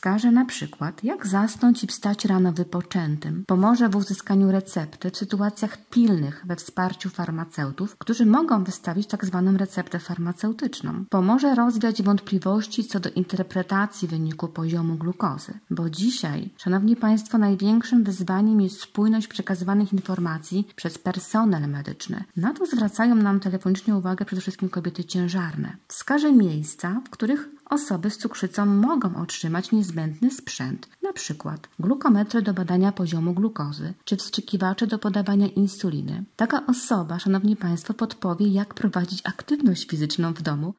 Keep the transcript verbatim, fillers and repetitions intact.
Wskaże na przykład, jak zasnąć i wstać rano wypoczętym. Pomoże w uzyskaniu recepty w sytuacjach pilnych we wsparciu farmaceutów, którzy mogą wystawić tzw. receptę farmaceutyczną. Pomoże rozwiać wątpliwości co do interpretacji wyniku poziomu glukozy, bo dzisiaj, Szanowni Państwo, największym wyzwaniem jest spójność przekazywanych informacji przez personel medyczny. Na to zwracają nam telefonicznie uwagę przede wszystkim kobiety ciężarne. Wskaże miejsca, w których osoby z cukrzycą mogą otrzymać niezbędny sprzęt, na przykład glukometry do badania poziomu glukozy, czy wstrzykiwacze do podawania insuliny. Taka osoba, Szanowni Państwo, podpowie, jak prowadzić aktywność fizyczną w domu,